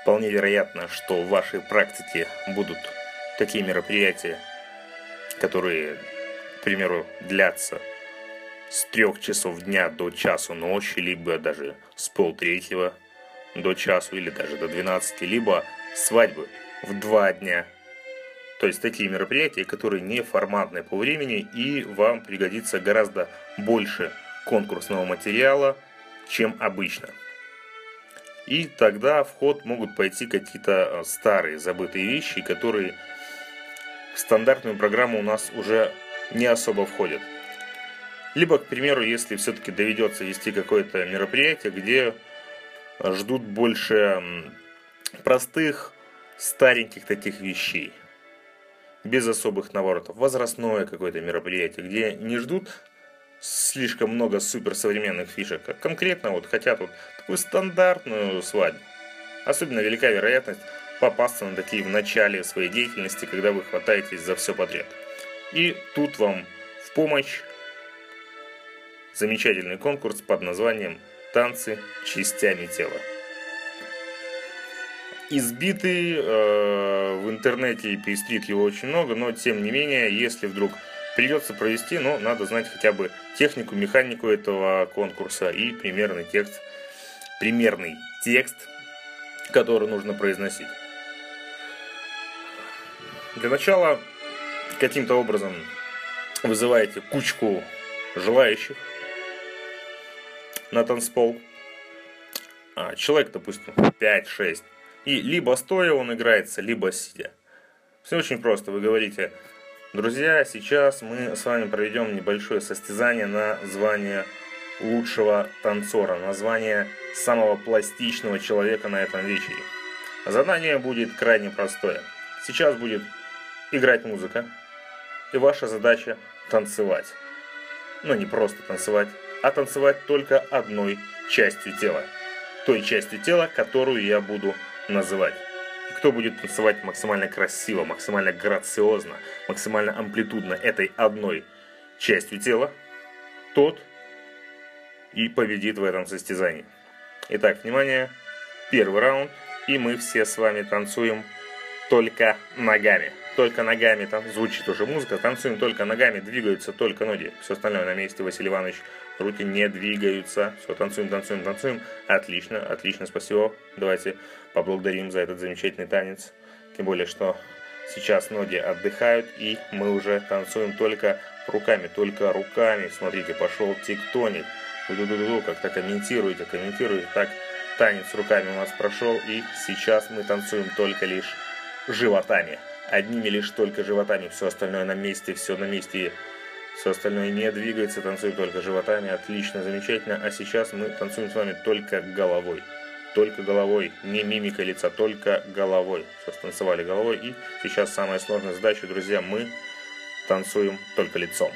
Вполне вероятно, что в вашей практике будут такие мероприятия, которые, к примеру, длятся с 3 часов дня до часу ночи, либо даже с 2:30 до часу, или даже до 12, либо свадьбы в 2 дня. То есть такие мероприятия, которые не форматные по времени, и вам пригодится гораздо больше конкурсного материала, чем обычно. И тогда в ход могут пойти какие-то старые забытые вещи, которые в стандартную программу у нас уже не особо входят. Либо, к примеру, если все-таки доведется вести какое-то мероприятие, где ждут больше простых, стареньких таких вещей, без особых наворотов. Возрастное какое-то мероприятие, где не ждут слишком много суперсовременных фишек, а конкретно вот хотят вот такую стандартную свадьбу. Особенно велика вероятность попасться на такие в начале своей деятельности, когда вы хватаетесь за все подряд. И тут вам в помощь замечательный конкурс под названием «Танцы частями тела». Избитый, в интернете и пестрит его очень много, но тем не менее, если вдруг придется провести, надо знать хотя бы технику, механику этого конкурса и примерный текст, который нужно произносить. Для начала каким-то образом вызываете кучку желающих на танцпол. Человек, допустим, 5-6. И либо стоя он играется, либо сидя. Все очень просто. Вы говорите: друзья, сейчас мы с вами проведем небольшое состязание на звание лучшего танцора, на звание самого пластичного человека на этом вечере. Задание будет крайне простое. Сейчас будет играть музыка, и ваша задача танцевать. Не просто танцевать, а танцевать только одной частью тела. Той частью тела, которую я буду называть. И кто будет танцевать максимально красиво, максимально грациозно, максимально амплитудно этой одной частью тела, тот и победит в этом состязании. Итак, внимание, первый раунд, и мы все с вами танцуем только ногами. Только ногами, там звучит уже музыка, танцуем только ногами, двигаются только ноги. Все остальное на месте, Василий Иванович. Руки не двигаются. Все, танцуем, танцуем, танцуем. Отлично, отлично, спасибо. Давайте поблагодарим за этот замечательный танец. Тем более, что сейчас ноги отдыхают, и мы уже танцуем только руками, только руками. Смотрите, пошел тектоник. Как-то комментируйте. Так, танец руками у нас прошел, и сейчас мы танцуем только лишь животами. Одними лишь только животами. Все остальное на месте, все на месте. Все остальное не двигается, танцуем только животами. Отлично, замечательно. А сейчас мы танцуем с вами только головой. Только головой, не мимикой лица, только головой. Все, станцевали головой. И сейчас самая сложная задача, друзья, мы танцуем только лицом.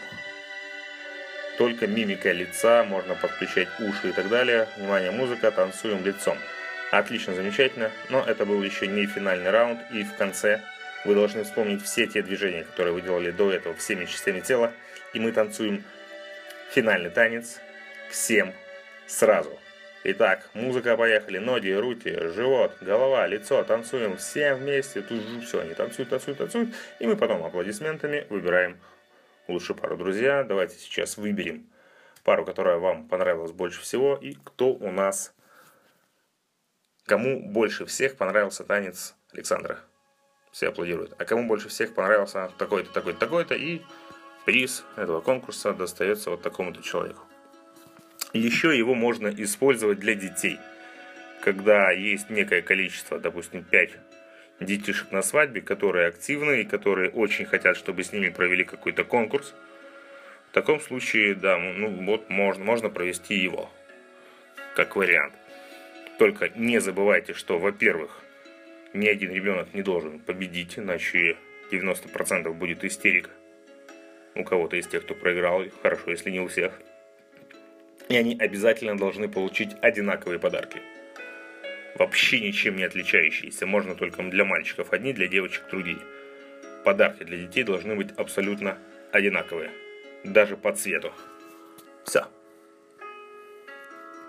Только мимикой лица, можно подключать уши и так далее. Внимание, музыка, танцуем лицом. Отлично, замечательно. Но это был еще не финальный раунд. И в конце вы должны вспомнить все те движения, которые вы делали до этого всеми частями тела. И мы танцуем финальный танец всем сразу. Итак, музыка, поехали. Ноги, руки, живот, голова, лицо. Танцуем всем вместе. Тут же все, они танцуют. И мы потом аплодисментами выбираем лучшую пару. Друзья, давайте сейчас выберем пару, которая вам понравилась больше всего. И кто у нас, кому больше всех понравился танец Александра. Все аплодируют. А кому больше всех понравился такой-то, такой-то, такой-то. И приз этого конкурса достается вот такому-то человеку. Еще его можно использовать для детей. Когда есть некое количество, допустим, 5 детишек на свадьбе, которые активны и которые очень хотят, чтобы с ними провели какой-то конкурс. В таком случае, да, можно провести его как вариант. Только не забывайте, что, во-первых, ни один ребенок не должен победить, иначе 90% будет истерика. У кого-то из тех, кто проиграл, хорошо, если не у всех. И они обязательно должны получить одинаковые подарки. Вообще ничем не отличающиеся. Можно только для мальчиков одни, для девочек другие. Подарки для детей должны быть абсолютно одинаковые. Даже по цвету. Все.